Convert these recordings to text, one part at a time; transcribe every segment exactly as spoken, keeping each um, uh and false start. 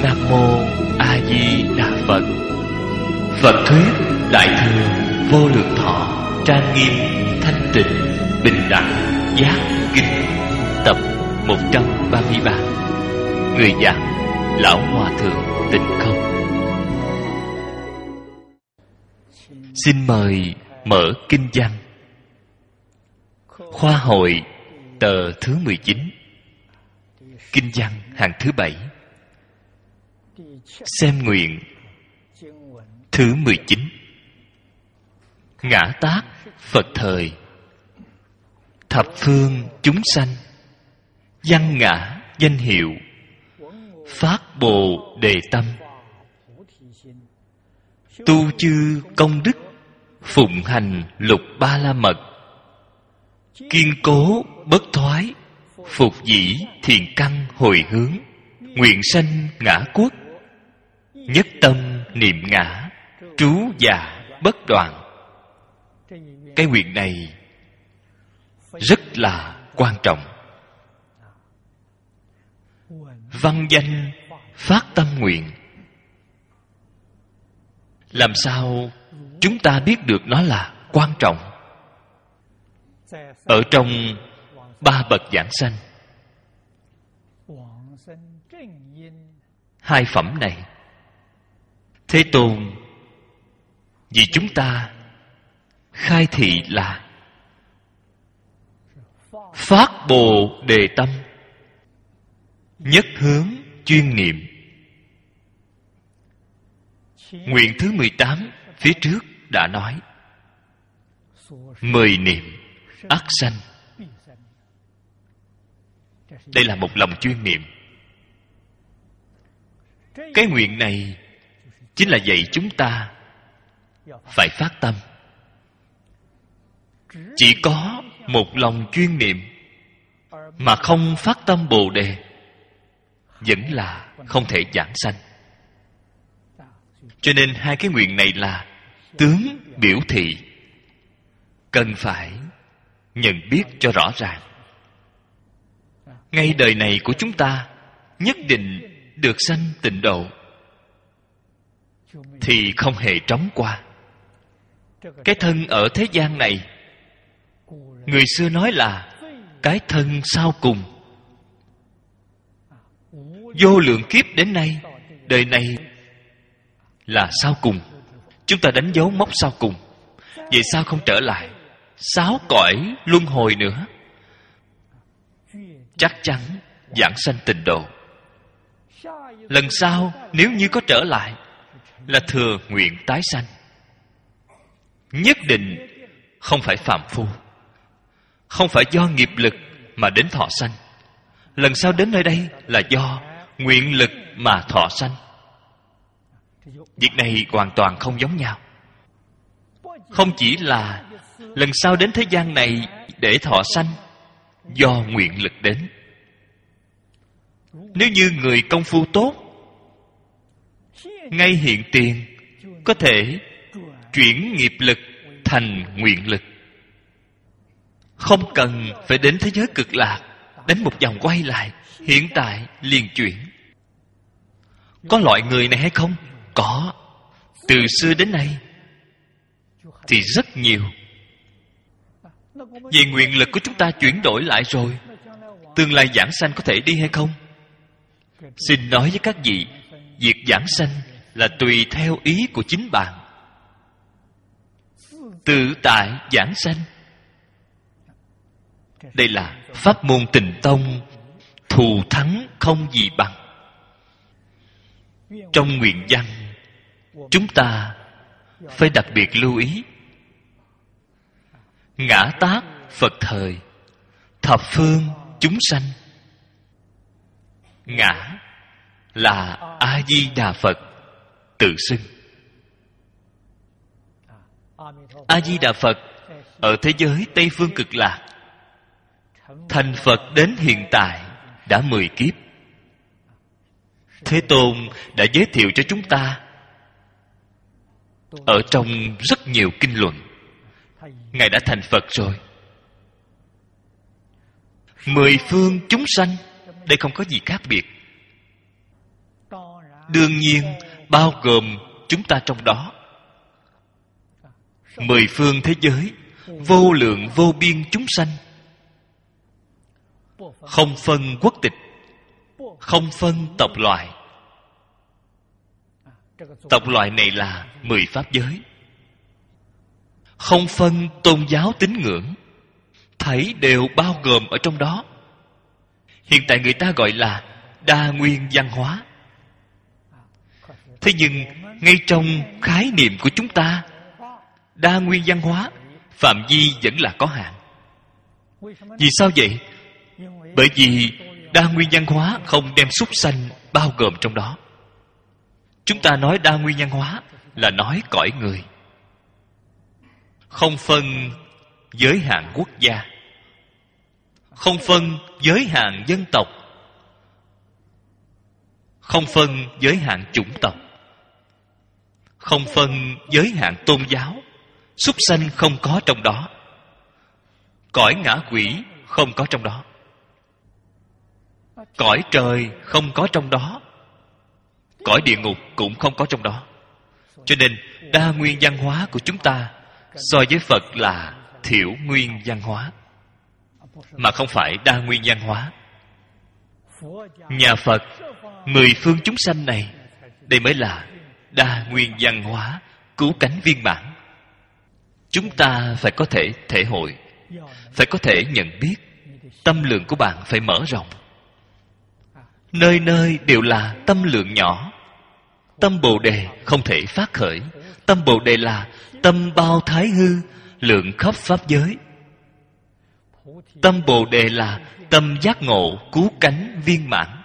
Nam Mô A Di Đà Phật. Phật thuyết Đại thừa Vô Lượng Thọ trang nghiêm thanh tịnh bình đẳng giác kinh tập một trăm ba mươi ba. Người giảng Lão Hòa Thượng Tịnh Không. Xin mời mở kinh văn. Khoa hội tờ thứ mười chín. Kinh văn hàng thứ bảy. Xem nguyện thứ mười chín. Ngã tát Phật thời, thập phương chúng sanh, văn ngã danh hiệu, phát bồ đề tâm, tu chư công đức, phụng hành lục ba la mật, kiên cố bất thoái, phục dĩ thiền căn hồi hướng, nguyện sanh ngã quốc, nhất tâm niệm ngã, trú già bất đoạn. Cái nguyện này rất là quan trọng. Văn danh phát tâm nguyện. Làm sao chúng ta biết được nó là quan trọng? Ở trong ba bậc giảng sanh, hai phẩm này, Thế Tôn vì chúng ta khai thị là phát bồ đề tâm, nhất hướng chuyên niệm. Nguyện thứ mười tám phía trước đã nói, mười niệm ắt sanh. Đây là một lòng chuyên niệm. Cái nguyện này chính là dạy chúng ta phải phát tâm. Chỉ có một lòng chuyên niệm mà không phát tâm bồ đề vẫn là không thể giảng sanh. Cho nên hai cái nguyện này là tướng biểu thị, cần phải nhận biết cho rõ ràng. Ngay đời này của chúng ta nhất định được sanh tịnh độ thì không hề trống qua. Cái thân ở thế gian này, người xưa nói là cái thân sau cùng. Vô lượng kiếp đến nay, đời này là sau cùng. Chúng ta đánh dấu mốc sau cùng. Vậy sao không trở lại sáu cõi luân hồi nữa? Chắc chắn giảng sanh tịnh độ. Lần sau nếu như có trở lại là thừa nguyện tái sanh. Nhất định không phải phàm phu, không phải do nghiệp lực mà đến thọ sanh. Lần sau đến nơi đây là do nguyện lực mà thọ sanh. Việc này hoàn toàn không giống nhau. Không chỉ là lần sau đến thế gian này để thọ sanh do nguyện lực đến. Nếu như người công phu tốt, ngay hiện tiền có thể chuyển nghiệp lực thành nguyện lực, không cần phải đến thế giới cực lạc đánh một vòng quay lại, hiện tại liền chuyển. Có loại người này hay không? Có. Từ xưa đến nay thì rất nhiều. Vì nguyện lực của chúng ta chuyển đổi lại rồi, tương lai giảng sanh có thể đi hay không? Xin nói với các vị, việc giảng sanh là tùy theo ý của chính bạn. Tự tại giảng sanh. Đây là pháp môn Tịnh Tông, thù thắng không gì bằng. Trong nguyện văn, chúng ta phải đặc biệt lưu ý. Ngã tát Phật thời, thập phương chúng sanh. Ngã là A Di Đà Phật tự xưng. A Di Đà Phật ở thế giới Tây Phương Cực Lạc thành Phật đến hiện tại đã mười kiếp. Thế Tôn đã giới thiệu cho chúng ta ở trong rất nhiều kinh luận. Ngài đã thành Phật rồi. Mười phương chúng sanh, đây không có gì khác biệt. đương nhiên bao gồm chúng ta trong đó. Mười phương thế giới, vô lượng vô biên chúng sanh, không phân quốc tịch, không phân tộc loại. Tộc loại này là mười pháp giới. Không phân tôn giáo tín ngưỡng, thảy đều bao gồm ở trong đó. Hiện tại người ta gọi là đa nguyên văn hóa. Thế nhưng ngay trong khái niệm của chúng ta, đa nguyên văn hóa phạm vi vẫn là có hạn. Vì sao vậy? Bởi vì đa nguyên văn hóa không đem súc sanh bao gồm trong đó. Chúng ta nói đa nguyên văn hóa là nói cõi người, không phân giới hạn quốc gia, không phân giới hạn dân tộc, không phân giới hạn chủng tộc, không phân giới hạn tôn giáo. Súc sanh không có trong đó, cõi ngã quỷ không có trong đó, cõi trời không có trong đó, cõi địa ngục cũng không có trong đó. Cho nên đa nguyên văn hóa của chúng ta so với Phật là thiểu nguyên văn hóa, mà không phải đa nguyên văn hóa. Nhà Phật mười phương chúng sanh này, đây mới là đa nguyên văn hóa cứu cánh viên mãn. Chúng ta phải có thể thể hội, phải có thể nhận biết. Tâm lượng của bạn phải mở rộng. Nơi nơi đều là tâm lượng nhỏ. Tâm Bồ Đề không thể phát khởi. Tâm Bồ Đề là tâm bao thái hư, lượng khắp pháp giới. Tâm Bồ Đề là tâm giác ngộ, cứu cánh viên mãn.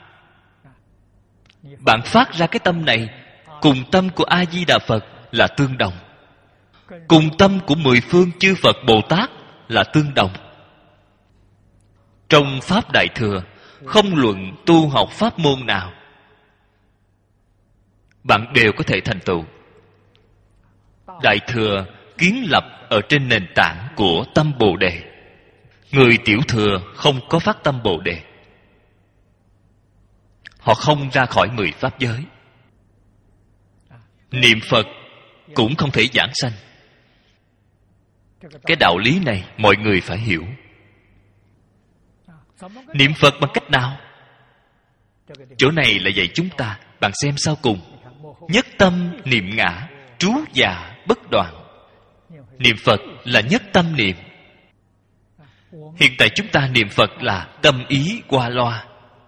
Bạn phát ra cái tâm này cùng tâm của A Di Đà Phật là tương đồng, cùng tâm của mười phương chư Phật Bồ Tát là tương đồng. Trong Pháp Đại Thừa, không luận tu học pháp môn nào, bạn đều có thể thành tựu. Đại Thừa kiến lập ở trên nền tảng của tâm Bồ Đề. Người Tiểu Thừa không có phát tâm Bồ Đề, họ không ra khỏi mười pháp giới. Niệm Phật cũng không thể giảng sanh. Cái đạo lý này mọi người phải hiểu. Niệm Phật bằng cách nào? Chỗ này là dạy chúng ta. Bạn xem sau cùng: nhất tâm niệm ngã, trú già bất đoạn. Niệm Phật là nhất tâm niệm. Hiện tại chúng ta niệm Phật là tâm ý qua loa.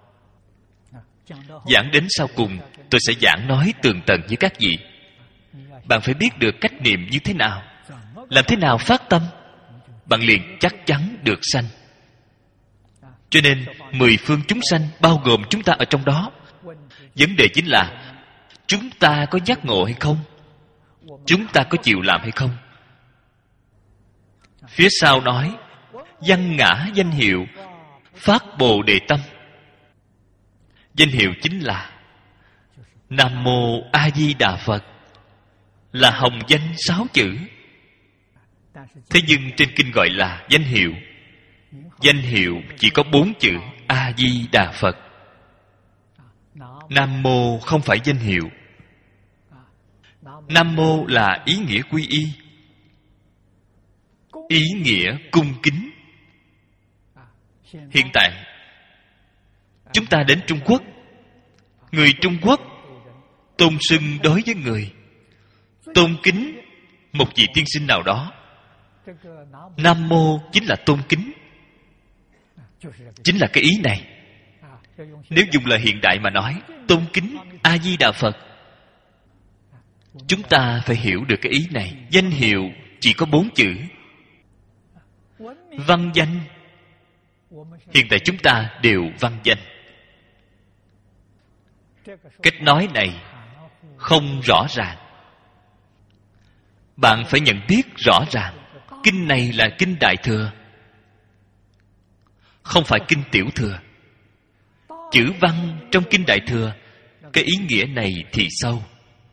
Giảng đến sau cùng, tôi sẽ giảng nói tường tận với các vị. Bạn phải biết được cách niệm như thế nào, làm thế nào phát tâm, bạn liền chắc chắn được sanh. Cho nên mười phương chúng sanh bao gồm chúng ta ở trong đó. Vấn đề chính là chúng ta có giác ngộ hay không, chúng ta có chịu làm hay không. Phía sau nói văn ngã danh hiệu, phát Bồ Đề tâm. Danh hiệu chính là Nam Mô A Di Đà Phật, là hồng danh sáu chữ. Thế nhưng trên kinh gọi là danh hiệu. Danh hiệu chỉ có bốn chữ A Di Đà Phật. Nam Mô không phải danh hiệu. Nam Mô là ý nghĩa quy y, ý nghĩa cung kính. Hiện tại chúng ta đến Trung Quốc, người Trung Quốc tôn xưng đối với người, tôn kính một vị tiên sinh nào đó. Nam Mô chính là tôn kính, chính là cái ý này. Nếu dùng lời hiện đại mà nói, tôn kính A Di Đà Phật, chúng ta phải hiểu được cái ý này. Danh hiệu chỉ có bốn chữ. Văn danh, hiện tại chúng ta đều văn danh. Cách nói này không rõ ràng. Bạn phải nhận biết rõ ràng. Kinh này là kinh Đại Thừa, không phải kinh Tiểu Thừa. Chữ văn trong kinh Đại Thừa, cái ý nghĩa này thì sâu.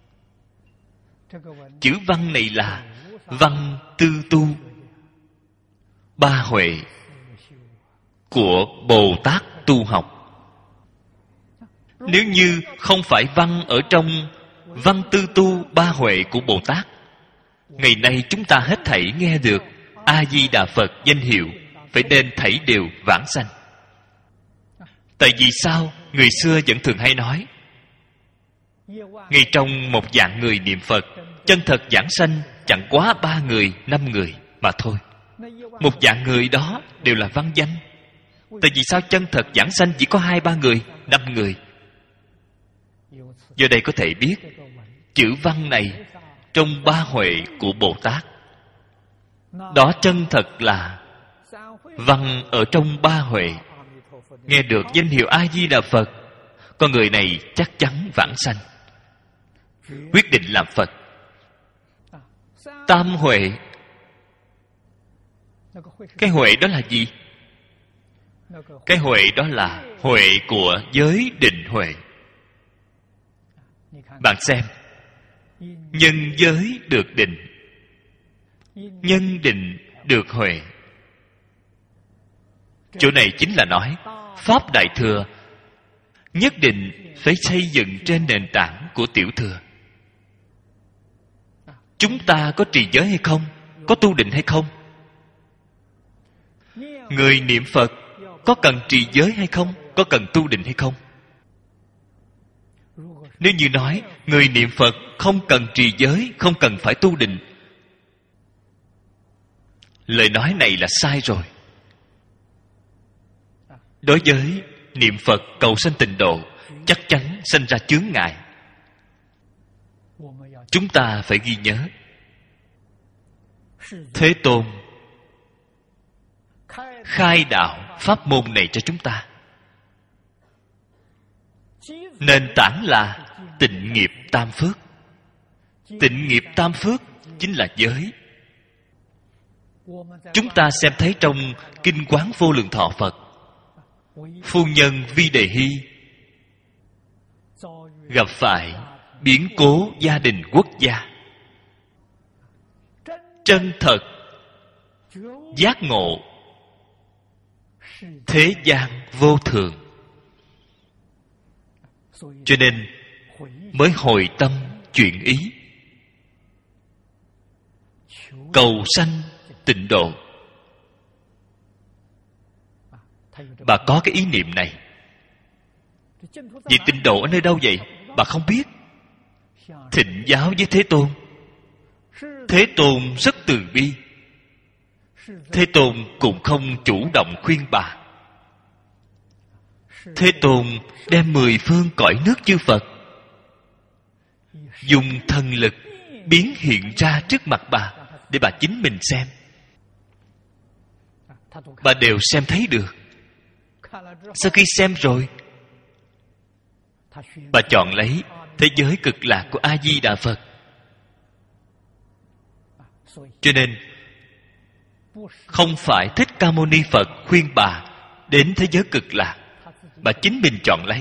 Chữ văn này là văn tư tu, ba huệ của Bồ Tát tu học. Nếu như không phải văn ở trong Văn Tư Tu Ba Huệ của Bồ Tát, ngày nay chúng ta hết thảy nghe được A-di-đà Phật danh hiệu, phải nên thảy đều vãng sanh. Tại vì sao người xưa vẫn thường hay nói, ngay trong một vạn người niệm Phật, chân thật vãng sanh chẳng quá ba người, năm người mà thôi. Một vạn người đó đều là văn danh. Tại vì sao chân thật vãng sanh chỉ có hai ba người, năm người? Do đây có thể biết chữ văn này trong ba huệ của Bồ Tát, đó chân thật là văn ở trong ba huệ. Nghe được danh hiệu A-di-đà Phật, con người này chắc chắn vãng sanh, quyết định làm Phật. Tam huệ, cái huệ đó là gì? Cái huệ đó là huệ của giới định huệ. Bạn xem, nhân giới được định, nhân định được huệ. Chỗ này chính là nói Pháp Đại Thừa nhất định phải xây dựng trên nền tảng của Tiểu Thừa. Chúng ta có trì giới hay không? Có tu định hay không? Người niệm Phật có cần trì giới hay không? Có cần tu định hay không? Nếu như nói người niệm Phật không cần trì giới, không cần phải tu định, lời nói này là sai rồi. Đối với niệm Phật cầu sanh tịnh độ, chắc chắn sanh ra chướng ngại. Chúng ta phải ghi nhớ, Thế Tôn khai đạo pháp môn này cho chúng ta. Nền tảng là tịnh nghiệp tam phước. Tịnh nghiệp tam phước chính là giới. Chúng ta xem thấy trong Kinh Quán Vô Lượng Thọ Phật, phu nhân Vi Đề Hy gặp phải biến cố gia đình quốc gia, chân thật giác ngộ thế gian vô thường, cho nên mới hồi tâm chuyển ý cầu sanh tịnh độ. Bà có cái ý niệm này. Vậy tịnh độ ở nơi đâu vậy? Bà không biết. Thịnh giáo với Thế Tôn. Thế Tôn rất từ bi. Thế Tôn cũng không chủ động khuyên bà. Thế Tôn đem mười phương cõi nước chư Phật dùng thần lực biến hiện ra trước mặt bà, để bà chính mình xem. Bà đều xem thấy được. Sau khi xem rồi, bà chọn lấy thế giới cực lạc của A-di-đà Phật. Cho nên không phải Thích Ca Mâu Ni Phật khuyên bà đến thế giới cực lạc, bà chính mình chọn lấy.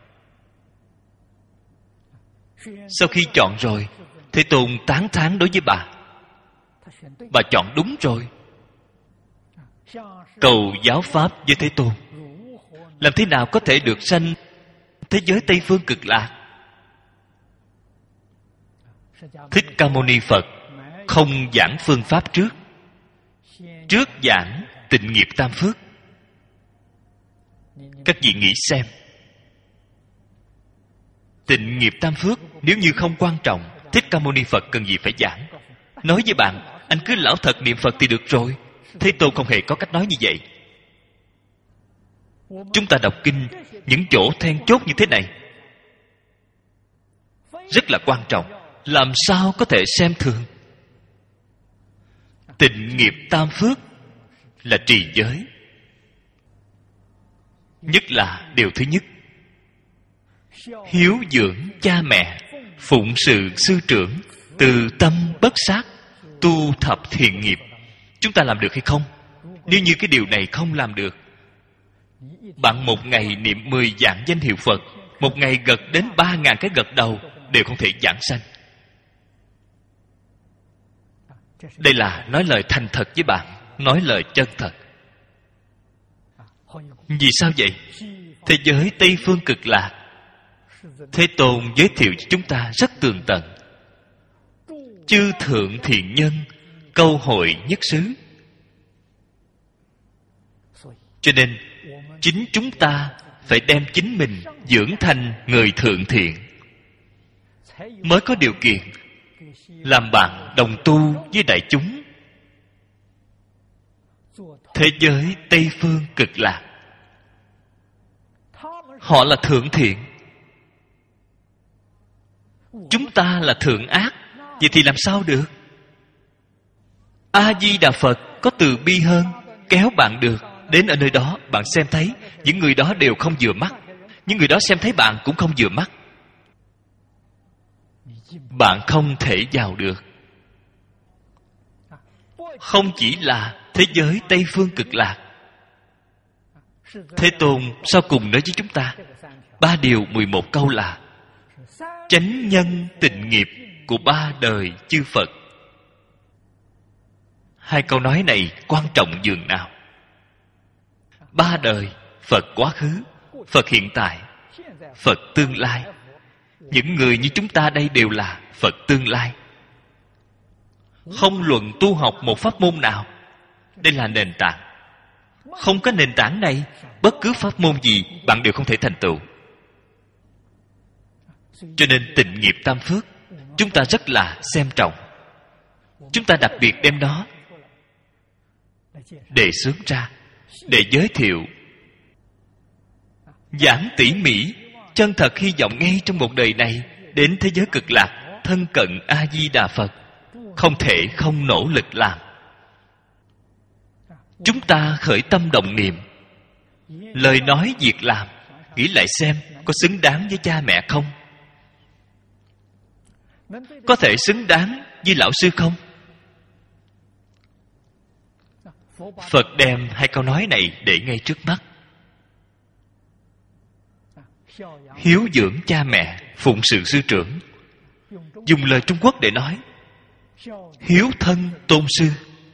Sau khi chọn rồi, Thế Tôn tán thán đối với bà. Bà chọn đúng rồi. Cầu giáo pháp với Thế Tôn, làm thế nào có thể được sanh thế giới Tây Phương cực lạc? Thích Ca Mâu Ni Phật không giảng phương pháp trước. Trước giảng tịnh nghiệp tam phước. Các vị nghĩ xem, tịnh nghiệp tam phước nếu như không quan trọng, Thích Ca Mâu Ni Phật cần gì phải giảng? Nói với bạn, anh cứ lão thật niệm Phật thì được rồi. Thế Tôn không hề có cách nói như vậy. Chúng ta đọc kinh, những chỗ then chốt như thế này rất là quan trọng. Làm sao có thể xem thường? Tịnh nghiệp tam phước là trì giới. Nhất là điều thứ nhất, hiếu dưỡng cha mẹ, phụng sự sư trưởng, từ tâm bất sát, tu thập thiện nghiệp. Chúng ta làm được hay không? Nếu như cái điều này không làm được, bạn một ngày niệm mười vạn danh hiệu Phật, một ngày gật đến ba ngàn cái gật đầu, đều không thể giảng sanh. Đây là nói lời thành thật với bạn, nói lời chân thật. Vì sao vậy? Thế giới Tây Phương cực lạc Thế Tôn giới thiệu cho chúng ta rất tường tận. Chư thượng thiện nhân, câu hội nhất xứ. Cho nên chính chúng ta phải đem chính mình dưỡng thành người thượng thiện, mới có điều kiện làm bạn đồng tu với đại chúng. Thế giới Tây Phương Cực Lạc, họ là thượng thiện, chúng ta là thượng ác. Vậy thì làm sao được? A Di Đà Phật có từ bi hơn, kéo bạn được đến ở nơi đó. Bạn xem thấy những người đó đều không vừa mắt, những người đó xem thấy bạn cũng không vừa mắt, bạn không thể vào được. Không chỉ là thế giới Tây Phương Cực Lạc, Thế Tôn sau cùng nói với chúng ta ba điều mười một câu là chánh nhân tịnh nghiệp của ba đời chư Phật. Hai câu nói này quan trọng dường nào. Ba đời: Phật quá khứ, Phật hiện tại, Phật tương lai. Những người như chúng ta đây đều là Phật tương lai. Không luận tu học một pháp môn nào, đây là nền tảng. Không có nền tảng này, bất cứ pháp môn gì bạn đều không thể thành tựu. Cho nên tịnh nghiệp tam phước chúng ta rất là xem trọng. Chúng ta đặc biệt đem nó đề xướng ra, để giới thiệu, giảng tỉ mỉ, chân thật hy vọng ngay trong một đời này đến thế giới cực lạc, thân cận A Di Đà Phật, không thể không nỗ lực làm. Chúng ta khởi tâm động niệm, lời nói việc làm, nghĩ lại xem có xứng đáng với cha mẹ không? Có thể xứng đáng với lão sư không? Phật đem hai câu nói này để ngay trước mắt. Hiếu dưỡng cha mẹ, phụng sự sư trưởng. Dùng lời Trung Quốc để nói, hiếu thân tôn sư.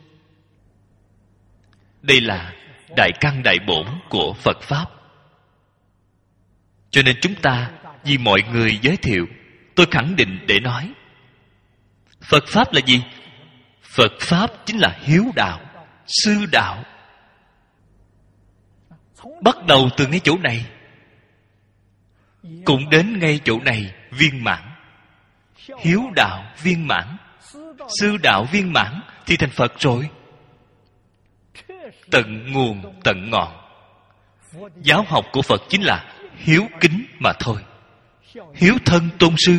Đây là đại căn đại bổn của Phật Pháp. Cho nên chúng ta vì mọi người giới thiệu, tôi khẳng định để nói, Phật Pháp là gì? Phật Pháp chính là hiếu đạo, sư đạo. Bắt đầu từ ngay chỗ này, cũng đến ngay chỗ này viên mãn. Hiếu đạo viên mãn, sư đạo viên mãn thì thành Phật rồi. Tận nguồn tận ngọn. Giáo học của Phật chính là hiếu kính mà thôi. Hiếu thân tôn sư,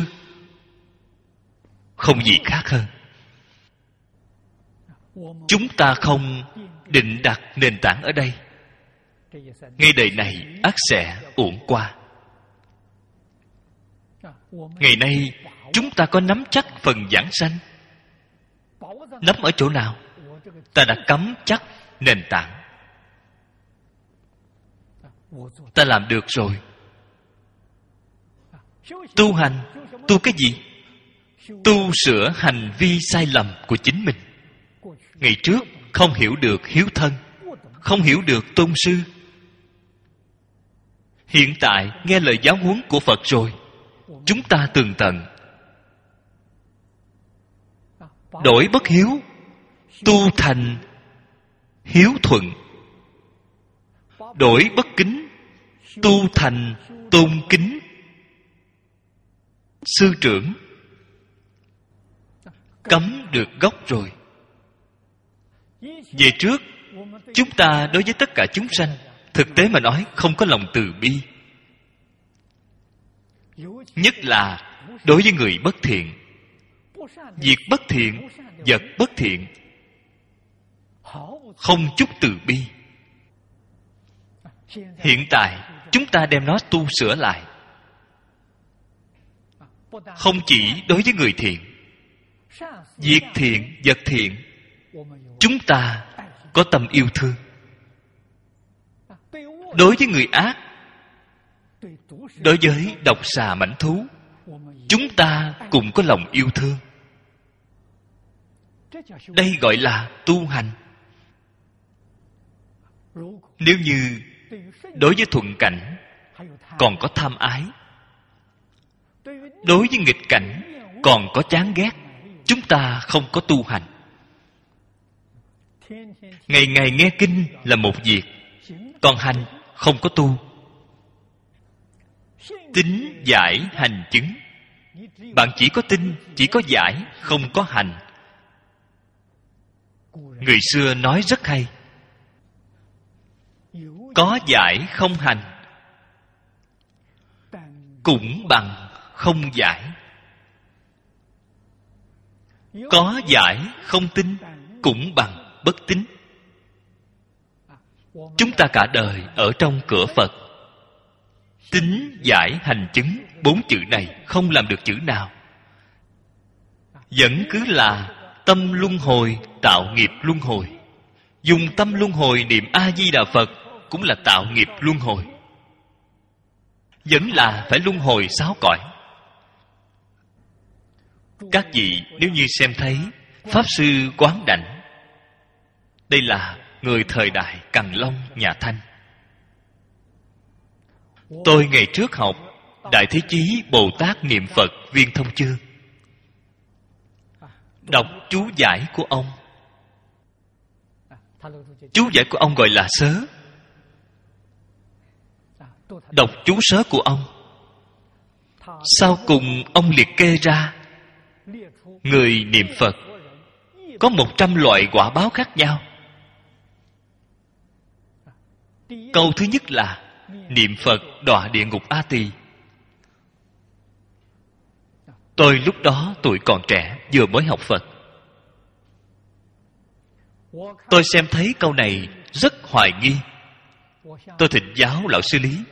không gì khác hơn. Chúng ta không định đặt nền tảng ở đây, ngay đời này ắt sẽ uổng qua. Ngày nay chúng ta có nắm chắc phần giảng sanh. Nắm ở chỗ nào? Ta đã cắm chắc nền tảng. Ta làm được rồi. Tu hành, tu cái gì? Tu sửa hành vi sai lầm của chính mình. Ngày trước không hiểu được hiếu thân, không hiểu được tôn sư. Hiện tại nghe lời giáo huấn của Phật rồi, chúng ta tường tận. Đổi bất hiếu, tu thành hiếu thuận. Đổi bất kính, tu thành tôn kính. Sư trưởng cấm được gốc rồi. Về trước, chúng ta đối với tất cả chúng sanh, thực tế mà nói không có lòng từ bi. Nhất là đối với người bất thiện. Việc bất thiện, vật bất thiện, không chút từ bi. Hiện tại chúng ta đem nó tu sửa lại. Không chỉ đối với người thiện, việc thiện, vật thiện, chúng ta có tâm yêu thương. Đối với người ác, đối với độc xà mãnh thú, chúng ta cũng có lòng yêu thương. Đây gọi là tu hành. Nếu như đối với thuận cảnh còn có tham ái, Đối với nghịch cảnh còn có chán ghét, chúng ta không có tu hành. Ngày ngày nghe kinh là một việc, còn hành không có tu. Tín giải hành chứng. Bạn chỉ có tin, chỉ có giải, không có hành. Người xưa nói rất hay: có giải không hành, cũng bằng không giải. Có giải không tin, cũng bằng bất tín. Chúng ta cả đời ở trong cửa Phật, tín giải hành chứng, bốn chữ này không làm được chữ nào. Vẫn cứ là tâm luân hồi tạo nghiệp luân hồi. Dùng tâm luân hồi niệm A-di-đà Phật cũng là tạo nghiệp luân hồi. Vẫn là phải luân hồi sáu cõi. Các vị nếu như xem thấy Pháp Sư Quán Đảnh, đây là người thời đại Càn Long nhà Thanh. Tôi ngày trước học Đại Thế Chí Bồ Tát Niệm Phật Viên Thông Chương, đọc chú giải của ông. Chú giải của ông gọi là sớ. Đọc chú sớ của ông, sau cùng ông liệt kê ra người niệm Phật có một trăm loại quả báo khác nhau. Câu thứ nhất là niệm Phật đọa địa ngục A Tỳ. Tôi lúc đó tuổi còn trẻ, vừa mới học Phật. Tôi xem thấy câu này rất hoài nghi. Tôi thỉnh giáo lão sư Lý: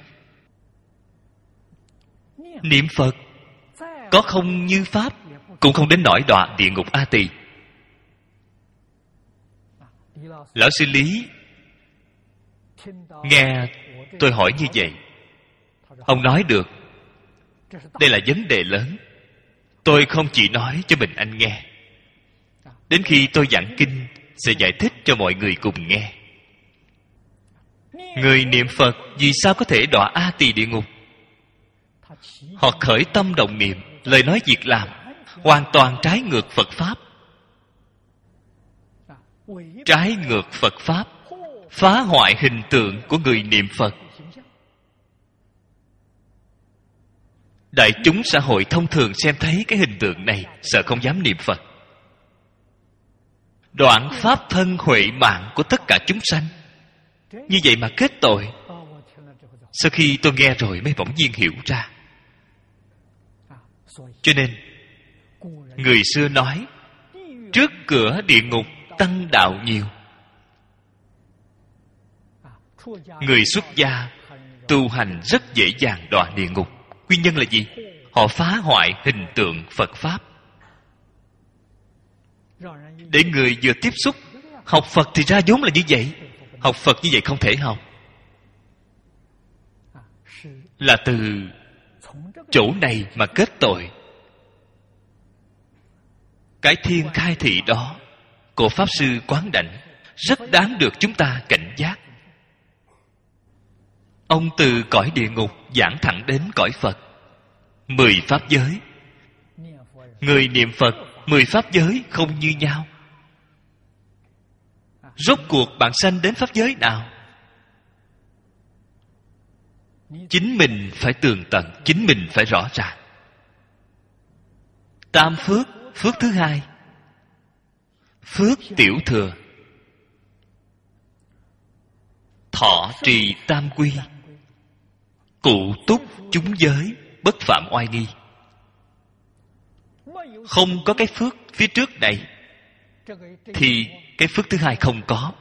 niệm Phật có không như Pháp, cũng không đến nỗi đọa địa ngục A Tỳ. Lão sư Lý nghe tôi hỏi như vậy, ông nói được, đây là vấn đề lớn. Tôi không chỉ nói cho mình anh nghe, đến khi tôi giảng kinh sẽ giải thích cho mọi người cùng nghe. Người niệm Phật vì sao có thể đọa A Tỳ địa ngục? Họ khởi tâm động niệm, lời nói việc làm hoàn toàn trái ngược Phật Pháp. Trái ngược Phật Pháp, phá hoại hình tượng của người niệm Phật. Đại chúng xã hội thông thường xem thấy cái hình tượng này, sợ không dám niệm Phật. Đoạn pháp thân huệ mạng của tất cả chúng sanh, như vậy mà kết tội. Sau khi tôi nghe rồi mới bỗng nhiên hiểu ra. Cho nên người xưa nói trước cửa địa ngục tăng đạo nhiều. Người xuất gia tu hành rất dễ dàng đọa địa ngục. Nguyên nhân là gì? Họ phá hoại hình tượng Phật Pháp. Để người vừa tiếp xúc, học Phật thì ra vốn là như vậy, học Phật như vậy không thể học. Là từ chỗ này mà kết tội. Cái thiên khai thị đó của Pháp Sư Quán Đảnh rất đáng được chúng ta cảnh giác. Ông từ cõi địa ngục giảng thẳng đến cõi Phật. Mười pháp giới, người niệm Phật mười pháp giới không như nhau. Rốt cuộc bạn sanh đến pháp giới nào? Chính mình phải tường tận, chính mình phải rõ ràng. Tam phước, phước thứ hai, phước tiểu thừa. Thọ trì tam quy, cụ túc chúng giới, bất phạm oai nghi. Không có cái phước phía trước này thì cái phước thứ hai không có.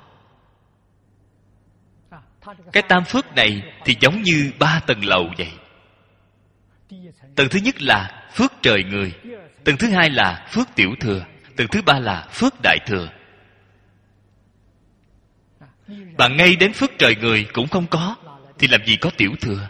Cái tam phước này thì giống như ba tầng lầu vậy. Tầng thứ nhất là phước trời người, tầng thứ hai là phước tiểu thừa, tầng thứ ba là phước đại thừa. Bạn ngay đến phước trời người cũng không có thì làm gì có tiểu thừa.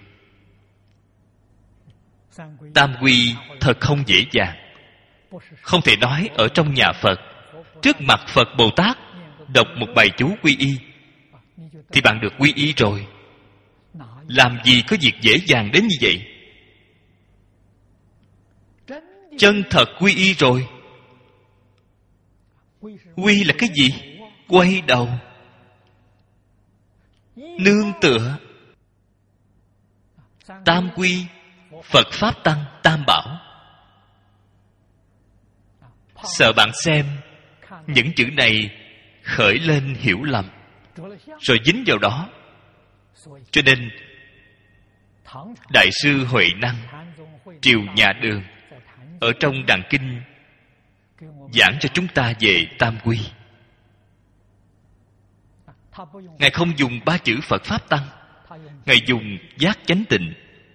Tam quy thật không dễ dàng. Không thể nói ở trong nhà Phật, trước mặt Phật Bồ Tát đọc một bài chú quy y thì bạn được quy y rồi. Làm gì có việc dễ dàng đến như vậy? chân thật quy y rồi. Quy là cái gì? Quay đầu, nương tựa. Tam quy, Phật Pháp Tăng, Tam Bảo. Sợ bạn xem những chữ này khởi lên hiểu lầm, rồi dính vào đó. Cho nên Đại sư Huệ Năng, Triều Nhà Đường, ở trong Đàn Kinh giảng cho chúng ta về tam quy. Ngài không dùng ba chữ Phật Pháp Tăng, Ngài dùng giác chánh tịnh.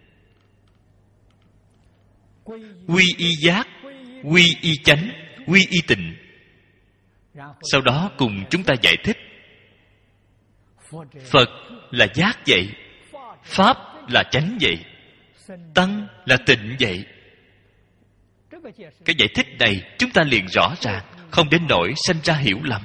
Quy y giác, quy y chánh, quy y tịnh. Sau đó cùng chúng ta giải thích. Phật là giác vậy, Pháp là chánh vậy, Tăng là tịnh vậy. Cái giải thích này chúng ta liền rõ ràng, không đến nỗi sanh ra hiểu lầm.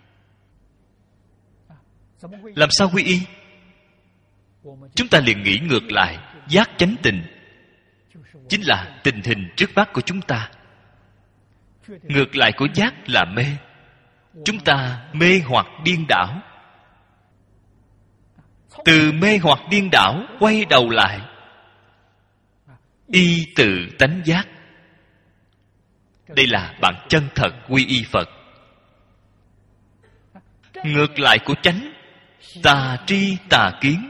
Làm sao quy y? Chúng ta liền nghĩ ngược lại. Giác chánh tịnh chính là tình hình trước mắt của chúng ta. Ngược lại của giác là mê. Chúng ta mê hoặc điên đảo. Từ mê hoặc điên đảo quay đầu lại y tự tánh giác. Đây là bản chân thật quy y Phật. Ngược lại của chánh, tà tri tà kiến,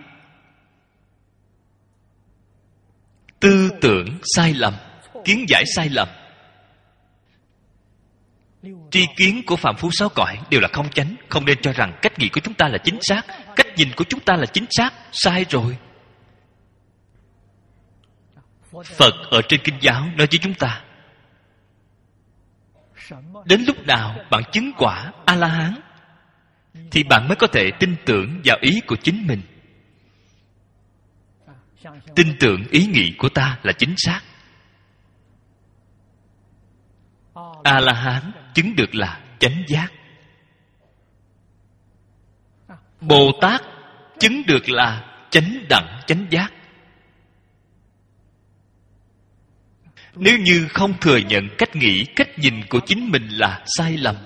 tư tưởng sai lầm, kiến giải sai lầm. Tri kiến của phàm phu sáu cõi đều là không chánh. Không nên cho rằng cách nghĩ của chúng ta là chính xác, cách nhìn của chúng ta là chính xác. Sai rồi. Phật ở trên kinh giáo nói với chúng ta, đến lúc nào bạn chứng quả A-la-hán thì bạn mới có thể tin tưởng vào ý của chính mình. Tin tưởng ý nghĩ của ta là chính xác. A-la-hán chứng được là chánh giác. Bồ Tát chứng được là chánh đẳng chánh giác. Nếu như không thừa nhận cách nghĩ, cách nhìn của chính mình là sai lầm,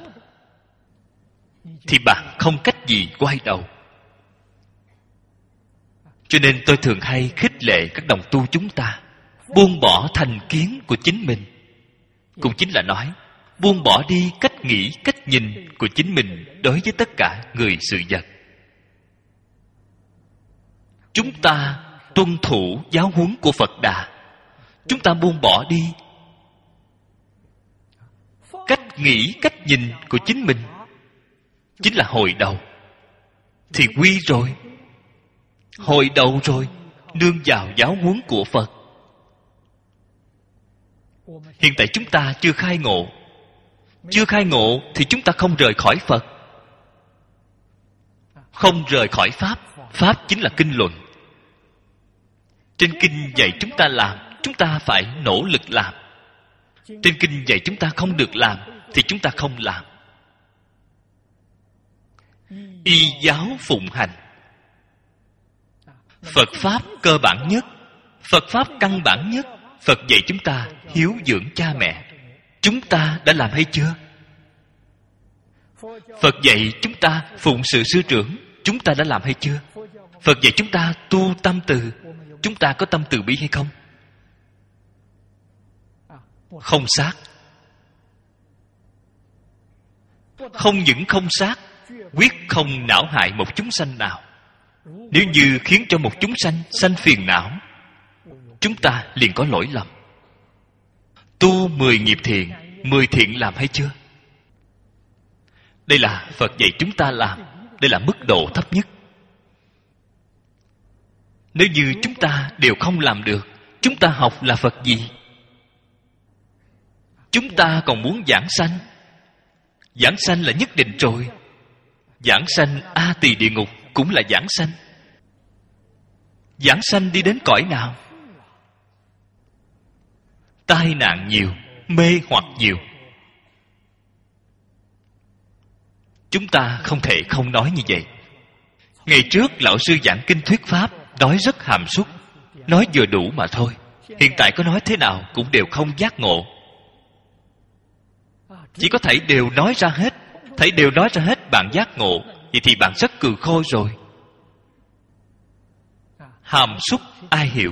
thì bạn không cách gì quay đầu. Cho nên tôi thường hay khích lệ các đồng tu chúng ta buông bỏ thành kiến của chính mình. Cũng chính là nói buông bỏ đi cách nghĩ, cách nhìn của chính mình đối với tất cả người sự vật. Chúng ta tuân thủ giáo huấn của Phật Đà. Chúng ta buông bỏ đi cách nghĩ, cách nhìn của chính mình, chính là hồi đầu. Thì quy rồi, hồi đầu rồi, nương vào giáo huấn của Phật. Hiện tại chúng ta chưa khai ngộ. Chưa khai ngộ thì chúng ta không rời khỏi Phật, không rời khỏi Pháp. Pháp chính là kinh luận. Trên kinh dạy chúng ta làm, chúng ta phải nỗ lực làm. Trên kinh dạy chúng ta không được làm thì chúng ta không làm. Y giáo phụng hành. Phật Pháp cơ bản nhất, Phật Pháp căn bản nhất. Phật dạy chúng ta hiếu dưỡng cha mẹ. Chúng ta đã làm hay chưa? Phật dạy chúng ta phụng sự sư trưởng. Chúng ta đã làm hay chưa? Phật dạy chúng ta tu tâm từ. Chúng ta có tâm từ bi hay không? Không sát. Không những không sát, quyết không não hại một chúng sanh nào. Nếu như khiến cho một chúng sanh sanh phiền não, chúng ta liền có lỗi lầm. Tu mười nghiệp thiện, mười thiện làm hay chưa? Đây là Phật dạy chúng ta làm. Đây là mức độ thấp nhất. Nếu như chúng ta đều không làm được, chúng ta học là Phật gì? Chúng ta còn muốn giảng sanh. Giảng sanh là nhất định rồi. Giảng sanh A Tỳ địa ngục cũng là giảng sanh. Giảng sanh đi đến cõi nào? Tai nạn nhiều, mê hoặc nhiều. Chúng ta không thể không nói như vậy. Ngày trước lão sư giảng kinh thuyết pháp, nói rất hàm súc, nói vừa đủ mà thôi. Hiện tại có nói thế nào cũng đều không giác ngộ. Chỉ có thể đều nói ra hết. Thảy đều nói ra hết bạn giác ngộ, vậy thì bạn rất cừ khôi rồi. Hàm súc ai hiểu?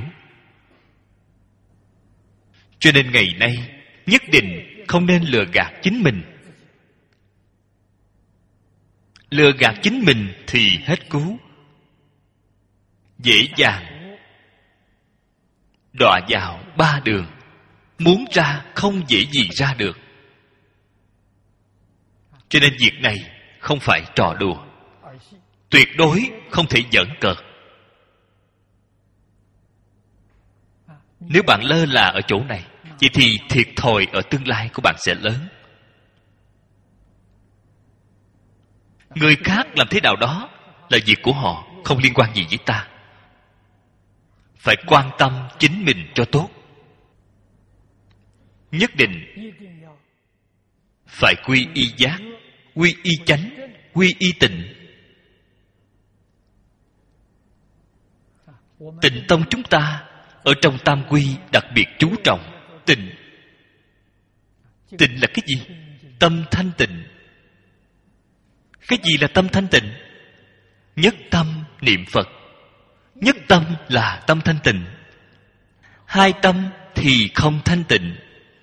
Cho nên ngày nay nhất định không nên lừa gạt chính mình. Lừa gạt chính mình thì hết cứu, dễ dàng đọa vào ba đường. Muốn ra không dễ gì ra được. Cho nên việc này không phải trò đùa, tuyệt đối không thể giỡn cợt. Nếu bạn lơ là ở chỗ này, vậy thì thiệt thòi ở tương lai của bạn sẽ lớn. Người khác làm thế nào đó là việc của họ, không liên quan gì với ta. Phải quan tâm chính mình cho tốt. Nhất định phải quy y giác, quy y chánh, quy y tịnh. Tịnh tông chúng ta ở trong tam quy đặc biệt chú trọng tịnh. Tịnh là cái gì? Tâm thanh tịnh. Cái gì là tâm thanh tịnh? Nhất tâm niệm Phật. Nhất tâm là tâm thanh tịnh. Hai tâm thì không thanh tịnh.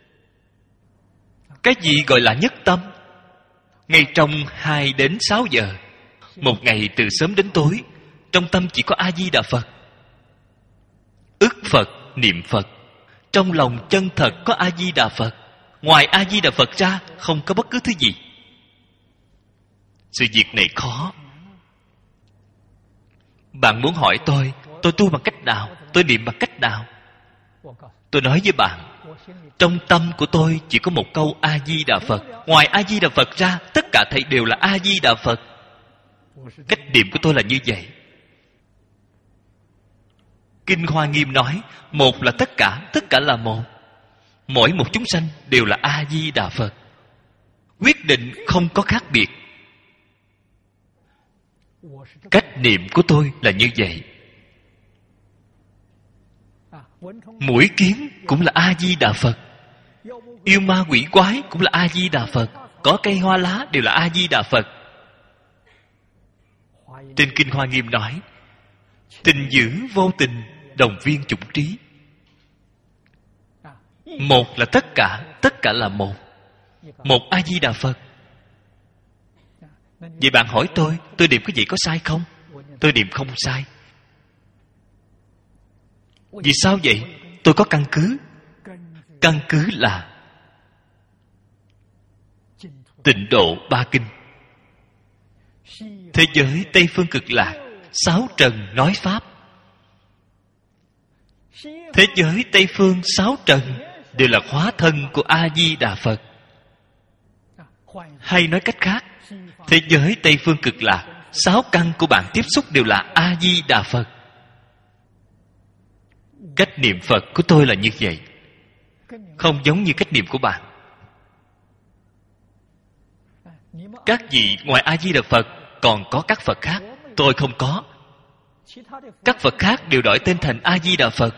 Cái gì gọi là nhất tâm? Ngay trong hai đến sáu giờ, một ngày từ sớm đến tối, trong tâm chỉ có A-di-đà Phật. Ức Phật, niệm Phật. Trong lòng chân thật có A-di-đà Phật. Ngoài A-di-đà Phật ra không có bất cứ thứ gì. Sự việc này khó. Bạn muốn hỏi tôi, tôi tu bằng cách nào, tôi niệm bằng cách nào? Tôi nói với bạn, trong tâm của tôi chỉ có một câu A-di-đà Phật. Ngoài A-di-đà Phật ra, tất cả thảy đều là A-di-đà Phật. Cách niệm của tôi là như vậy. Kinh Hoa Nghiêm nói, một là tất cả, tất cả là một. Mỗi một chúng sanh đều là A-di-đà Phật. Quyết định không có khác biệt. Cách niệm của tôi là như vậy. Mũi kiến cũng là A-di-đà Phật. Yêu ma quỷ quái cũng là A-di-đà Phật. Có cây hoa lá đều là A-di-đà Phật. Trên Kinh Hoa Nghiêm nói, tình dữ vô tình, đồng viên chủng trí. Một là tất cả, tất cả là một. Một A-di-đà Phật. Vậy bạn hỏi tôi, tôi niệm cái gì có sai không? Tôi niệm không sai. Vì sao vậy? Tôi có căn cứ. Căn cứ là Tịnh Độ Ba Kinh. Thế giới Tây Phương Cực Lạc, sáu trần nói Pháp. Thế giới Tây Phương sáu trần đều là hóa thân của A-di-đà Phật. Hay nói cách khác, thế giới Tây Phương Cực Lạc, sáu căn của bạn tiếp xúc đều là A-di-đà Phật. Cách niệm Phật của tôi là như vậy, không giống như cách niệm của bạn. Các vị ngoài A-di-đà Phật còn có các Phật khác, tôi không có. Các Phật khác đều đổi tên thành A-di-đà Phật.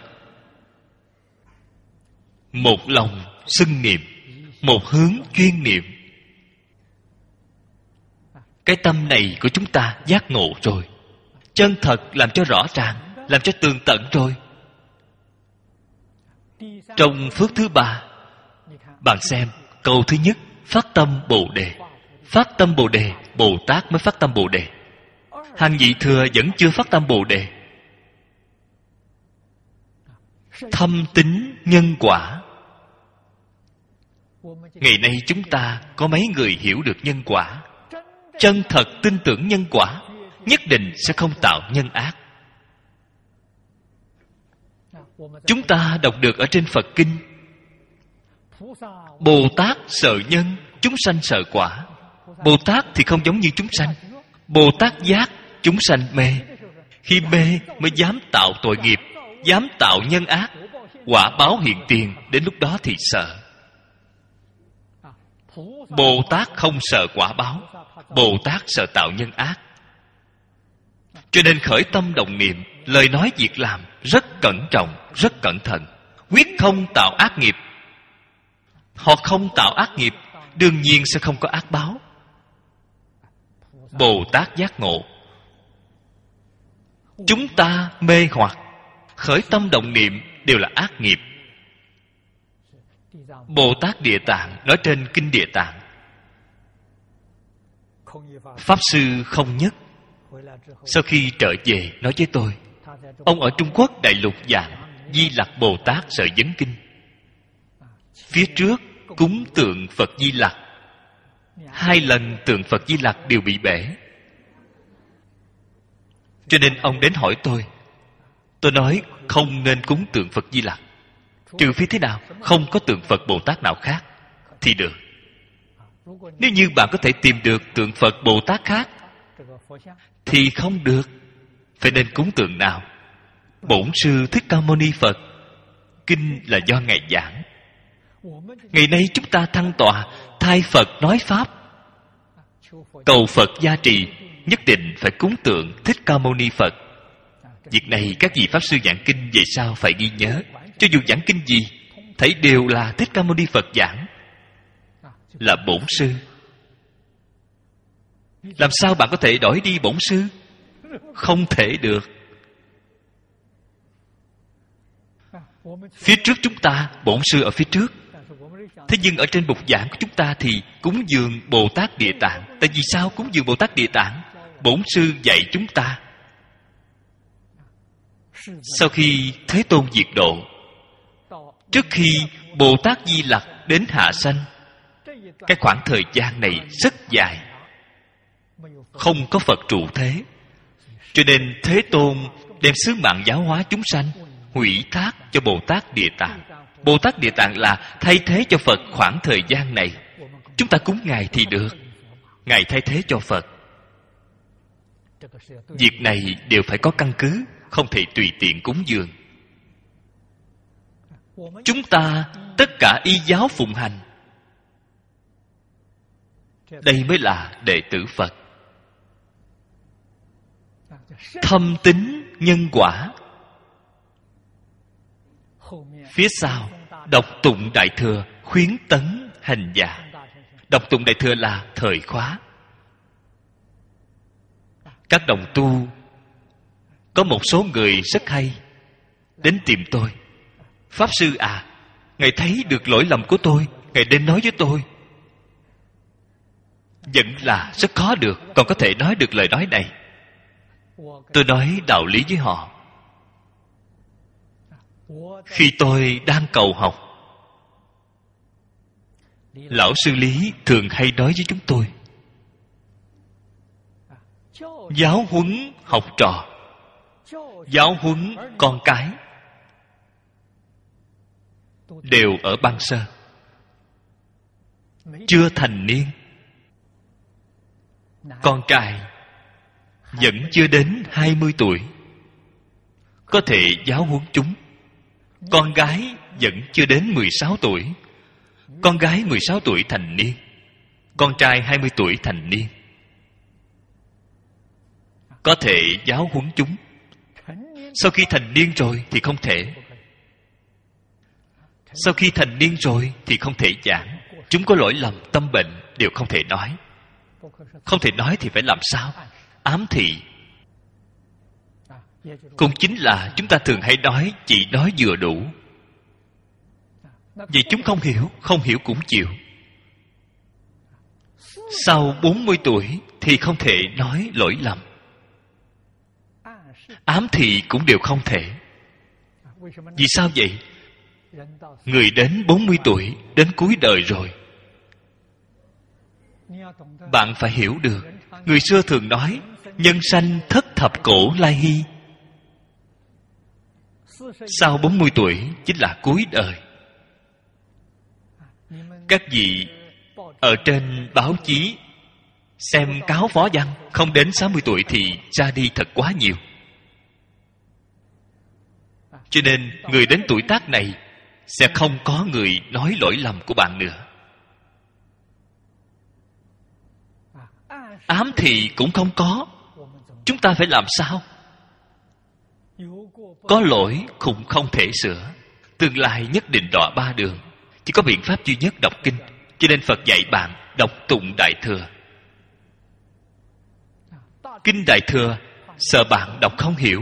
Một lòng xưng niệm, một hướng chuyên niệm. Cái tâm này của chúng ta giác ngộ rồi, chân thật làm cho rõ ràng, làm cho tường tận rồi. Trong phước thứ ba, bạn xem câu thứ nhất, phát tâm Bồ Đề. Phát tâm Bồ Đề, Bồ Tát mới phát tâm Bồ Đề. Hàng vị thừa vẫn chưa phát tâm Bồ Đề. Thâm tín nhân quả. Ngày nay chúng ta có mấy người hiểu được nhân quả? Chân thật tin tưởng nhân quả, nhất định sẽ không tạo nhân ác. Chúng ta đọc được ở trên Phật Kinh, Bồ Tát sợ nhân, chúng sanh sợ quả. Bồ Tát thì không giống như chúng sanh. Bồ Tát giác, chúng sanh mê. Khi mê mới dám tạo tội nghiệp, dám tạo nhân ác. Quả báo hiện tiền, đến lúc đó thì sợ. Bồ Tát không sợ quả báo, Bồ Tát sợ tạo nhân ác. Cho nên khởi tâm động niệm, lời nói việc làm rất cẩn trọng, rất cẩn thận. quyết không tạo ác nghiệp. Họ không tạo ác nghiệp, đương nhiên sẽ không có ác báo. Bồ Tát giác ngộ. Chúng ta mê hoặc, khởi tâm động niệm đều là ác nghiệp. Bồ Tát Địa Tạng nói trên Kinh Địa Tạng, Pháp Sư Không Nhất sau khi trở về nói với tôi, ông ở Trung Quốc đại lục giảng Di Lặc Bồ Tát Sợi Vấn Kinh. Phía trước cúng tượng Phật Di Lặc, hai lần tượng Phật Di Lặc đều bị bể. Cho nên ông đến hỏi tôi. Tôi nói không nên cúng tượng Phật Di Lặc, trừ phi thế nào không có tượng Phật Bồ Tát nào khác thì được. Nếu như bạn có thể tìm được tượng Phật Bồ Tát khác thì không được. Phải nên cúng tượng nào? Bổn Sư Thích Ca Mâu Ni Phật. Kinh là do Ngài giảng. Ngày nay chúng ta thăng tọa, thay Phật nói Pháp, cầu Phật gia trì, nhất định phải cúng tượng Thích Ca Mâu Ni Phật. Việc này các vị Pháp Sư giảng kinh về sau phải ghi nhớ. Cho dù giảng kinh gì, thấy đều là Thích Ca Mâu Ni Phật giảng, là Bổn Sư. Làm sao bạn có thể đổi đi Bổn Sư? Không thể được. Phía trước chúng ta, Bổn Sư ở phía trước. Thế nhưng ở trên bục giảng của chúng ta thì cúng dường Bồ Tát Địa Tạng. Tại vì sao cúng dường Bồ Tát Địa Tạng? Bổn Sư dạy chúng ta. Sau khi Thế Tôn diệt độ, trước khi Bồ Tát Di Lặc đến hạ sanh, cái khoảng thời gian này rất dài, không có Phật trụ thế. Cho nên Thế Tôn đem sứ mạng giáo hóa chúng sanh hủy thác cho Bồ Tát Địa Tạng. Bồ Tát Địa Tạng là thay thế cho Phật khoảng thời gian này. Chúng ta cúng Ngài thì được, Ngài thay thế cho Phật. Việc này đều phải có căn cứ, không thể tùy tiện cúng dường. Chúng ta tất cả y giáo phụng hành, đây mới là đệ tử Phật. Thâm tín nhân quả. Phía sau đọc tụng Đại Thừa, khuyến tấn hành giả. Đọc tụng Đại Thừa là thời khóa. Các đồng tu, có một số người rất hay đến tìm tôi. Pháp Sư à, Ngài thấy được lỗi lầm của tôi, Ngài đến nói với tôi. Vẫn là rất khó được, còn có thể nói được lời nói này. Tôi nói đạo lý với họ. Khi tôi đang cầu học, Lão Sư Lý thường hay nói với chúng tôi, giáo huấn học trò, giáo huấn con cái đều ở Bang Sơ, chưa thành niên. Con trai vẫn chưa đến hai mươi tuổi, có thể giáo huấn chúng. Con gái vẫn chưa đến mười sáu tuổi, con gái mười sáu tuổi thành niên, con trai hai mươi tuổi thành niên, có thể giáo huấn chúng. Sau khi thành niên rồi thì không thể. Sau khi thành niên rồi thì không thể giảng. Chúng có lỗi lầm, tâm bệnh đều không thể nói. Không thể nói thì phải làm sao? Ám thị. Cũng chính là chúng ta thường hay nói chỉ nói vừa đủ. Vì chúng không hiểu, không hiểu cũng chịu. Sau bốn mươi tuổi thì không thể nói lỗi lầm. Ám thị cũng đều không thể. Vì sao vậy? Người đến bốn mươi tuổi, đến cuối đời rồi, bạn phải hiểu được. Người xưa thường nói nhân sanh thất thập cổ lai hy. Sau bốn mươi tuổi chính là cuối đời. Các vị ở trên báo chí xem cáo phó văn, không đến sáu mươi tuổi thì ra đi thật quá nhiều. Cho nên người đến tuổi tác này sẽ không có người nói lỗi lầm của bạn nữa. Ám thị cũng không có. Chúng ta phải làm sao? Có lỗi cũng không thể sửa. tương lai nhất định đọa ba đường. Chỉ có biện pháp duy nhất đọc kinh. Cho nên Phật dạy bạn đọc tụng Đại Thừa. Kinh Đại Thừa sợ bạn đọc không hiểu.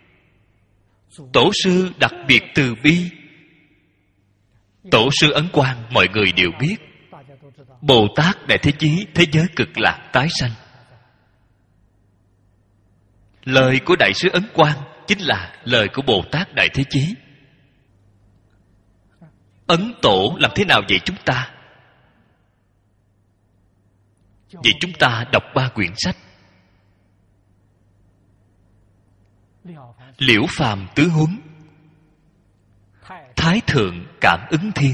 Tổ sư đặc biệt từ bi. Tổ sư Ấn Quang mọi người đều biết. Bồ Tát Đại Thế Chí thế giới cực lạc tái sanh. Lời của Đại sư Ấn Quang chính là lời của Bồ Tát Đại Thế Chí. Ấn Tổ làm thế nào dạy chúng ta? Vậy chúng ta đọc ba quyển sách: Liễu Phàm Tứ Huấn, Thái Thượng Cảm Ứng Thiên,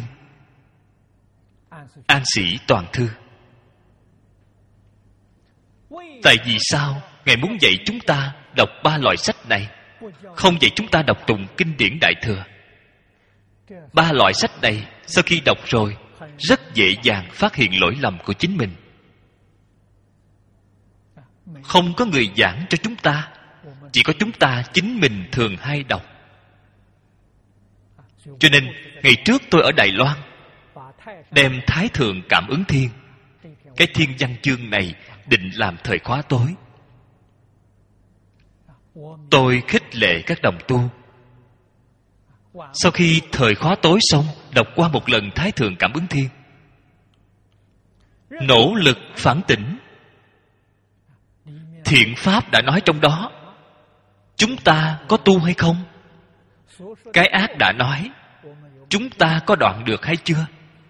An Sĩ Toàn Thư. Tại vì sao Ngài muốn dạy chúng ta đọc ba loại sách này, không dạy chúng ta đọc tụng kinh điển Đại Thừa? Ba loại sách này sau khi đọc rồi rất dễ dàng phát hiện lỗi lầm của chính mình. Không có người giảng cho chúng ta, chỉ có chúng ta chính mình thường hay đọc. Cho nên ngày trước tôi ở Đài Loan đem Thái Thượng Cảm Ứng Thiên, cái thiên văn chương này định làm thời khóa tối. Tôi khích lệ các đồng tu, sau khi thời khóa tối xong, đọc qua một lần Thái Thượng Cảm Ứng Thiên, nỗ lực phản tỉnh. Thiện pháp đã nói trong đó, chúng ta có tu hay không? Cái ác đã nói, chúng ta có đoạn được hay chưa?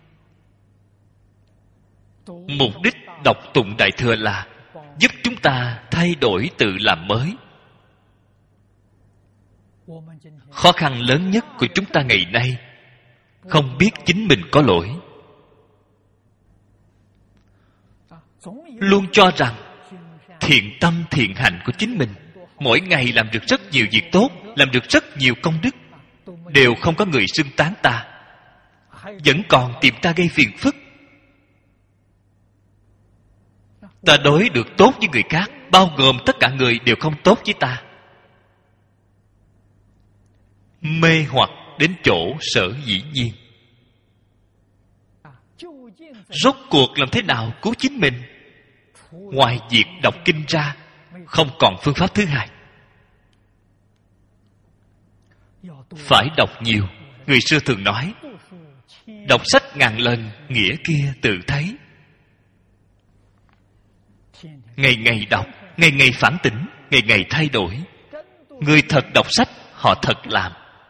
Mục đích đọc tụng Đại Thừa là giúp chúng ta thay đổi tự làm mới. Khó khăn lớn nhất của chúng ta ngày nay, không biết chính mình có lỗi, luôn cho rằng thiện tâm thiện hành của chính mình mỗi ngày làm được rất nhiều việc tốt, làm được rất nhiều công đức, đều không có người xưng tán ta, vẫn còn tìm ta gây phiền phức. Ta đối được tốt với người khác, bao gồm tất cả người đều không tốt với ta. Mê hoặc đến chỗ sở dĩ nhiên. Rốt cuộc làm thế nào cứu chính mình? Ngoài việc đọc kinh ra, không còn phương pháp thứ hai. Phải đọc nhiều. Người xưa thường nói, đọc sách ngàn lần, nghĩa kia tự thấy. Ngày ngày đọc, ngày ngày phản tỉnh, ngày ngày thay đổi. Người thật đọc sách, họ thật làm.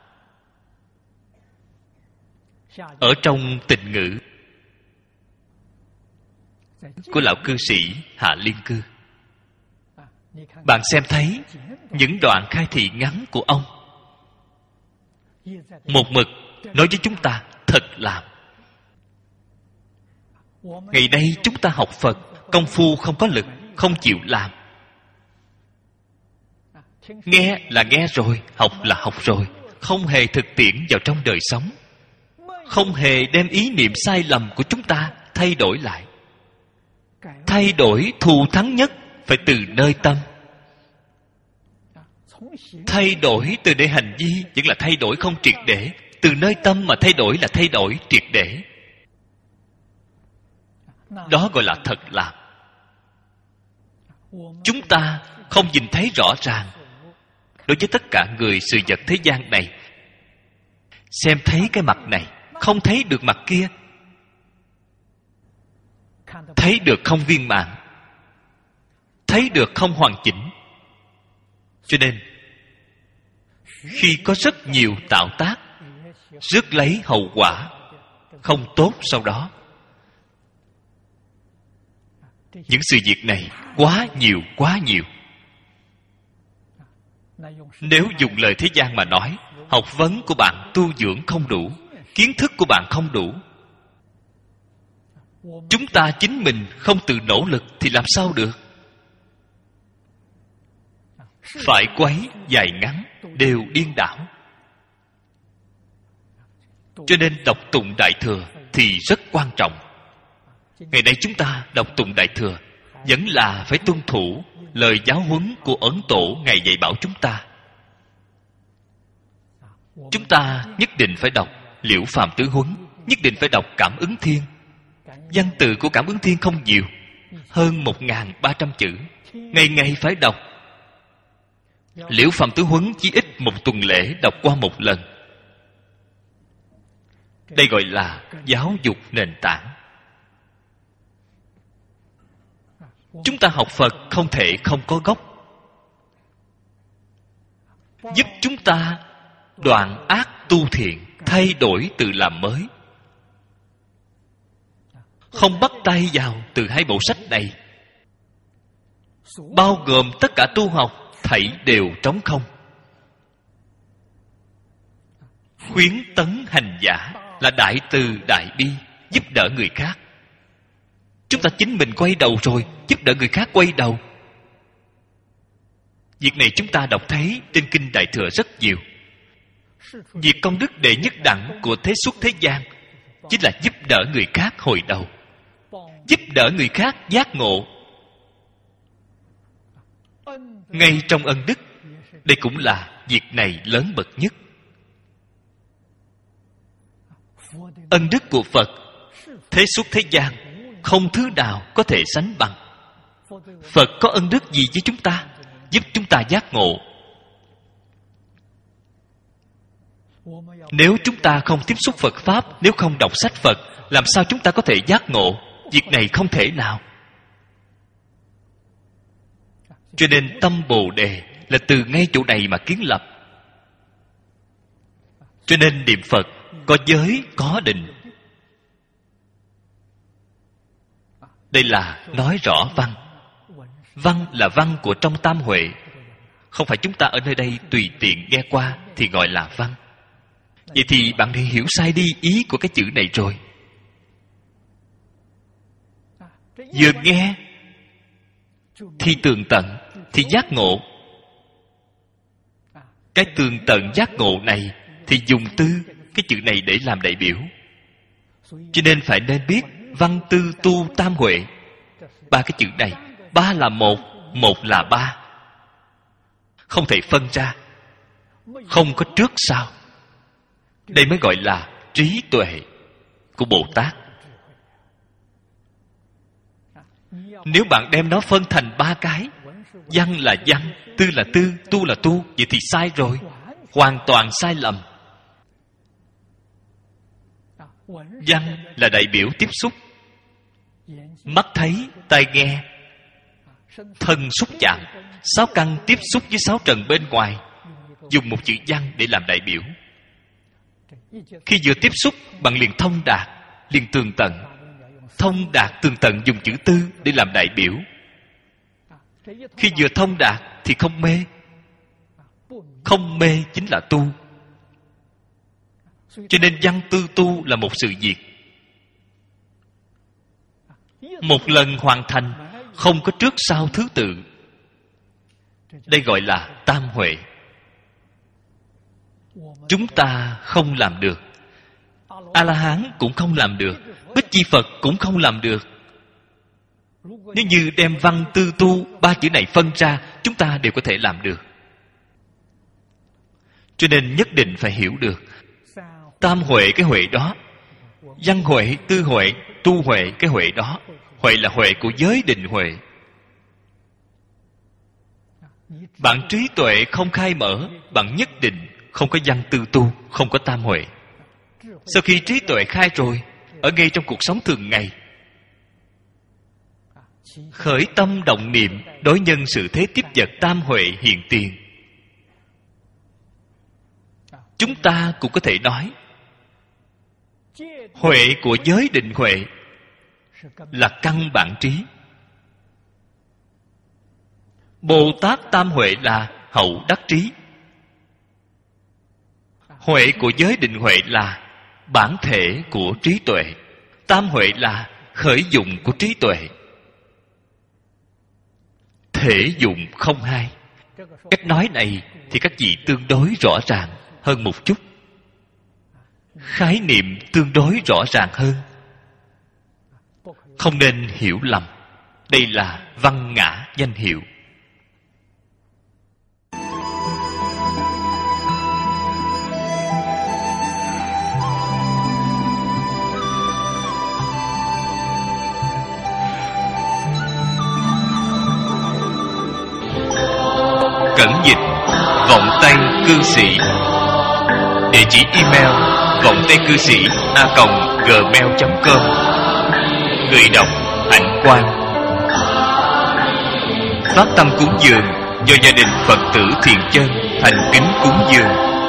Ở trong Tịnh Ngữ của lão cư sĩ Hạ Liên Cư, bạn xem thấy những đoạn khai thị ngắn của ông, một mực nói với chúng ta thật làm. Ngày nay chúng ta học Phật, công phu không có lực, không chịu làm. Nghe là nghe rồi, học là học rồi, không hề thực tiễn vào trong đời sống, không hề đem ý niệm sai lầm của chúng ta thay đổi lại. Thay đổi thù thắng nhất phải từ nơi tâm. Thay đổi từ nơi hành vi vẫn là thay đổi không triệt để. Từ nơi tâm mà thay đổi là thay đổi triệt để. Đó gọi là thật làm. Chúng ta không nhìn thấy rõ ràng. Đối với tất cả người sự vật thế gian này, xem thấy cái mặt này, không thấy được mặt kia. Thấy được không viên mãn, thấy được không hoàn chỉnh. Cho nên khi có rất nhiều tạo tác, rước lấy hậu quả không tốt sau đó. Những sự việc này quá nhiều quá nhiều. Nếu dùng lời thế gian mà nói, học vấn của bạn tu dưỡng không đủ, kiến thức của bạn không đủ, chúng ta chính mình không tự nỗ lực thì làm sao được? Phải quấy dài ngắn đều điên đảo. Cho nên đọc tụng Đại Thừa thì rất quan trọng. Ngày nay chúng ta đọc tụng Đại Thừa vẫn là phải tuân thủ lời giáo huấn của Ấn Tổ Ngài dạy bảo chúng ta. Chúng ta nhất định phải đọc Liễu Phàm Tứ Huấn, nhất định phải đọc Cảm Ứng Thiên. Văn từ của Cảm Ứng Thiên không nhiều, hơn một nghìn ba trăm chữ, ngày ngày phải đọc. Liễu Phàm Tứ Huấn chỉ ít một tuần lễ đọc qua một lần. Đây gọi là giáo dục nền tảng. Chúng ta học Phật không thể không có gốc, giúp chúng ta đoạn ác tu thiện, thay đổi tự làm mới. Không bắt tay vào từ hai bộ sách này, bao gồm tất cả tu học thảy đều trống không. Khuyến tấn hành giả là đại từ đại bi, giúp đỡ người khác. Chúng ta chính mình quay đầu rồi, giúp đỡ người khác quay đầu. Việc này chúng ta đọc thấy trên Kinh Đại Thừa rất nhiều. Việc công đức đệ nhất đẳng của thế xuất thế gian chính là giúp đỡ người khác hồi đầu, giúp đỡ người khác giác ngộ. Ngay trong ân đức, đây cũng là việc này lớn bậc nhất. Ân đức của Phật thế xuất thế gian không thứ nào có thể sánh bằng. Phật có ân đức gì với chúng ta? Giúp chúng ta giác ngộ. Nếu chúng ta không tiếp xúc Phật Pháp, nếu không đọc sách Phật, làm sao chúng ta có thể giác ngộ? Việc này không thể nào. Cho nên tâm Bồ Đề là từ ngay chỗ này mà kiến lập. Cho nên niệm Phật có giới, có định. Đây là nói rõ văn. Văn là văn của trong Tam Huệ. Không phải chúng ta ở nơi đây tùy tiện nghe qua thì gọi là văn. Vậy thì bạn đi hiểu sai đi ý của cái chữ này rồi. Vừa nghe thì tường tận, thì giác ngộ. Cái tường tận giác ngộ này thì dùng tư, cái chữ này để làm đại biểu. Cho nên phải nên biết văn tư tu tam huệ. Ba cái chữ này, ba là một, một là ba, không thể phân ra, không có trước sau. Đây mới gọi là trí tuệ của Bồ Tát. Nếu bạn đem nó phân thành ba cái, văn là văn, tư là tư, tu là tu, vậy thì sai rồi, hoàn toàn sai lầm. Văn là đại biểu tiếp xúc, mắt thấy, tai nghe, thân xúc chạm, sáu căn tiếp xúc với sáu trần bên ngoài, dùng một chữ văn để làm đại biểu. Khi vừa tiếp xúc, bạn liền thông đạt, liền tường tận. Thông đạt tường tận dùng chữ tư để làm đại biểu. Khi vừa thông đạt thì không mê. Không mê chính là tu. Cho nên văn tư tu là một sự việc. Một lần hoàn thành, không có trước sau thứ tự. Đây gọi là tam huệ. Chúng ta không làm được. A-la-hán cũng không làm được. Bích Chi Phật cũng không làm được. Nếu như đem văn tư tu ba chữ này phân ra, chúng ta đều có thể làm được. Cho nên nhất định phải hiểu được tam huệ cái huệ đó, văn huệ, tư huệ, tu huệ cái huệ đó. Huệ là huệ của giới định huệ. Bạn trí tuệ không khai mở, bạn nhất định không có văn tư tu, không có tam huệ. Sau khi trí tuệ khai rồi, ở ngay trong cuộc sống thường ngày, khởi tâm động niệm đối nhân sự thế tiếp vật tam huệ hiện tiền. Chúng ta cũng có thể nói huệ của giới định huệ là căn bản trí. Bồ Tát tam huệ là hậu đắc trí. Huệ của giới định huệ là bản thể của trí tuệ. Tam huệ là khởi dụng của trí tuệ. Thể dụng không hai. Cách nói này thì các vị tương đối rõ ràng hơn một chút. Khái niệm tương đối rõ ràng hơn. Không nên hiểu lầm. Đây là văn ngã danh hiệu. Cẩn dịch vọng tây cư sĩ. Địa chỉ email vọng tây cư sĩ a còng gmail chấm com. Người đọc Hạnh Quang. Phát tâm cúng dường do gia đình Phật tử Thiện Chân thành kính cúng dường.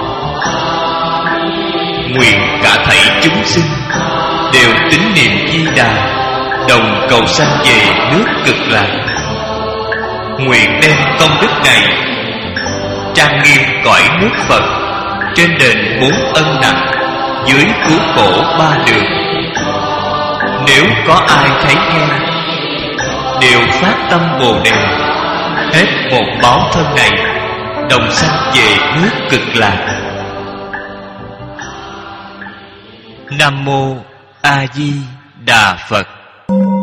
Nguyện cả thảy chúng sinh đều tín niệm Di Đà, đồng cầu sanh về nước Cực Lạc. Nguyện đem công đức này trang nghiêm cõi nước Phật, trên đền bốn ân nặng, dưới cứu khổ ba đường. Nếu có ai thấy nghe, đều phát tâm Bồ Đề, hết một báo thân này, đồng sanh về nước Cực Lạc. Nam mô A Di Đà Phật.